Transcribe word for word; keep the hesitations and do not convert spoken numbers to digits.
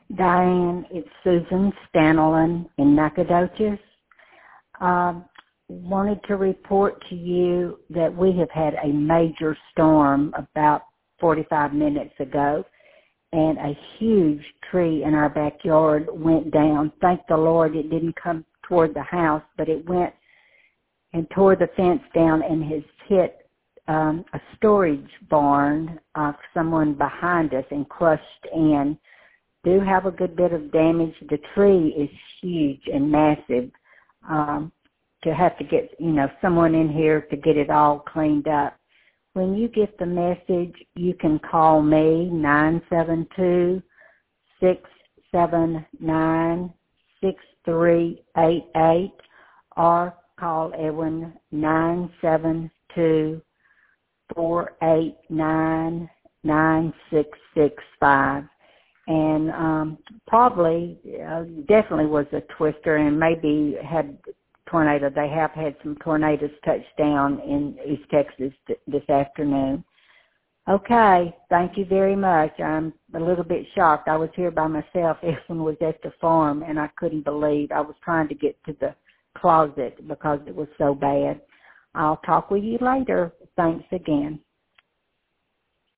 Diane, it's Susan Stanlin in Nacogdoches. Um, wanted to report to you that we have had a major storm about forty-five minutes ago, and a huge tree in our backyard went down. Thank the Lord it didn't come toward the house, but it went and tore the fence down and has hit um, a storage barn of someone behind us and crushed in. Do have a good bit of damage. The tree is huge and massive. Um, to have to get, you know, someone in here to get it all cleaned up. When you get the message, you can call me, nine seven two, six seven nine, six three eight eight, or call Edwin, nine seven two, four eight nine, nine six six five. And um, probably, uh, definitely was a twister, and maybe had tornado. They have had some tornadoes touch down in East Texas th- this afternoon. Okay, thank you very much. I'm a little bit shocked. I was here by myself. Everyone was at the farm, and I couldn't believe. I was trying to get to the closet because it was so bad. I'll talk with you later. Thanks again.